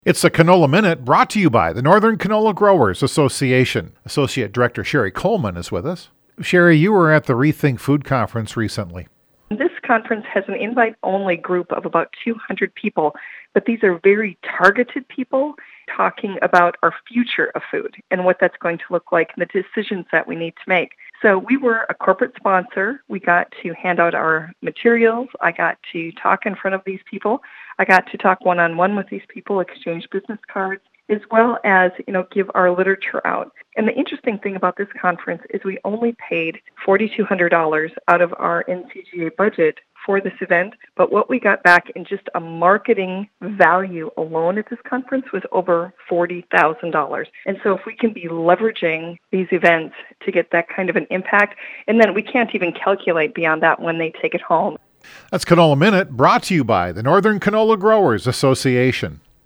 It's the Canola Minute brought to you by the Northern Canola Growers Association. Associate Director Sherry Coleman is with us. Sherry, you were at the Rethink Food Conference recently. This conference has an invite-only group of about 200 people, but these are very targeted people talking about our future of food and what that's going to look like and the decisions that we need to make. So we were a corporate sponsor. We got to hand out our materials. I got to talk in front of these people. I got to talk one-on-one with these people, exchange business cards, as well as, give our literature out. And the interesting thing about this conference is we only paid $4,200 out of our NCGA budget for this event, but what we got back in just a marketing value alone at this conference was over $40,000. And so if we can be leveraging these events to get that kind of an impact, and then we can't even calculate beyond that when they take it home. That's Canola Minute brought to you by the Northern Canola Growers Association.